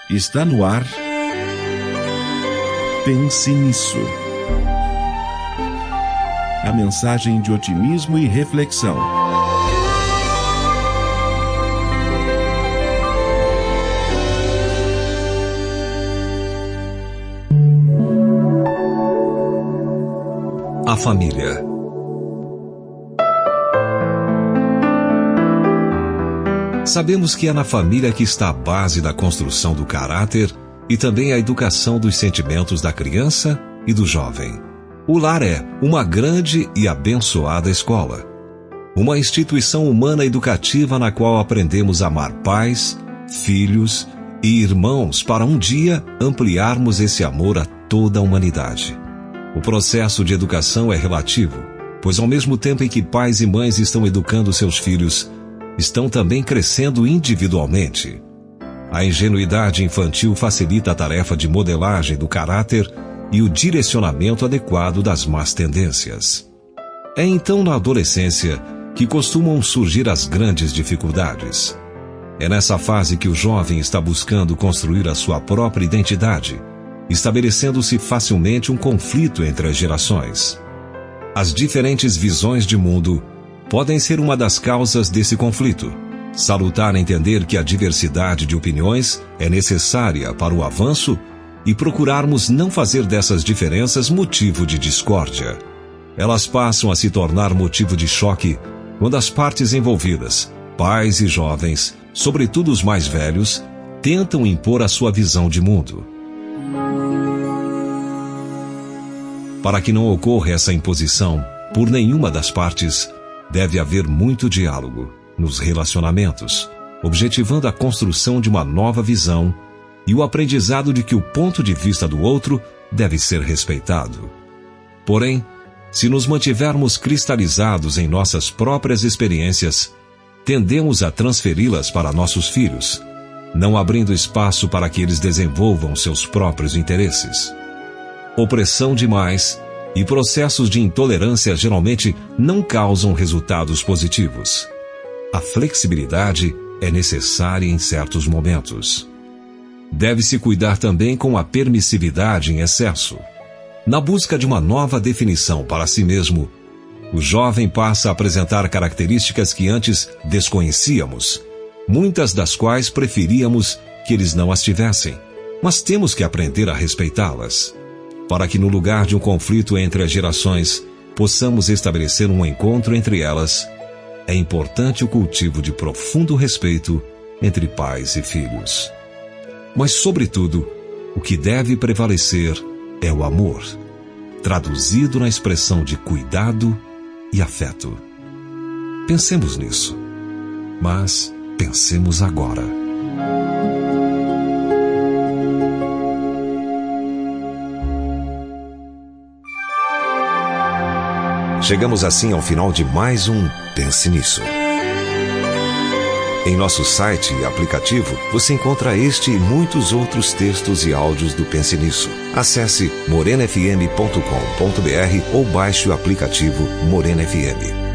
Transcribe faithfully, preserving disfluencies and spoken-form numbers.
Está no ar. Pense nisso. A mensagem de otimismo e reflexão. A família. Sabemos que é na família que está a base da construção do caráter e também a educação dos sentimentos da criança e do jovem. O lar é uma grande e abençoada escola. Uma instituição humana educativa na qual aprendemos a amar pais, filhos e irmãos para um dia ampliarmos esse amor a toda a humanidade. O processo de educação é relativo, pois ao mesmo tempo em que pais e mães estão educando seus filhos, estão também crescendo individualmente. A ingenuidade infantil facilita a tarefa de modelagem do caráter e o direcionamento adequado das más tendências. É então na adolescência que costumam surgir as grandes dificuldades. É nessa fase que o jovem está buscando construir a sua própria identidade, estabelecendo-se facilmente um conflito entre as gerações. As diferentes visões de mundo podem ser uma das causas desse conflito. Salutar entender que a diversidade de opiniões é necessária para o avanço e procurarmos não fazer dessas diferenças motivo de discórdia. Elas passam a se tornar motivo de choque quando as partes envolvidas, pais e jovens, sobretudo os mais velhos, tentam impor a sua visão de mundo. Para que não ocorra essa imposição por nenhuma das partes, deve haver muito diálogo nos relacionamentos, objetivando a construção de uma nova visão e o aprendizado de que o ponto de vista do outro deve ser respeitado. Porém, se nos mantivermos cristalizados em nossas próprias experiências, tendemos a transferi-las para nossos filhos, não abrindo espaço para que eles desenvolvam seus próprios interesses. Opressão demais e processos de intolerância geralmente não causam resultados positivos. A flexibilidade é necessária em certos momentos. Deve-se cuidar também com a permissividade em excesso. Na busca de uma nova definição para si mesmo, o jovem passa a apresentar características que antes desconhecíamos, muitas das quais preferíamos que eles não as tivessem, mas temos que aprender a respeitá-las. Para que no lugar de um conflito entre as gerações, possamos estabelecer um encontro entre elas, é importante o cultivo de profundo respeito entre pais e filhos. Mas, sobretudo, o que deve prevalecer é o amor, traduzido na expressão de cuidado e afeto. Pensemos nisso, mas pensemos agora. Chegamos assim ao final de mais um Pense Nisso. Em nosso site e aplicativo, você encontra este e muitos outros textos e áudios do Pense Nisso. Acesse morena f m ponto com ponto b r ou baixe o aplicativo Morena F M.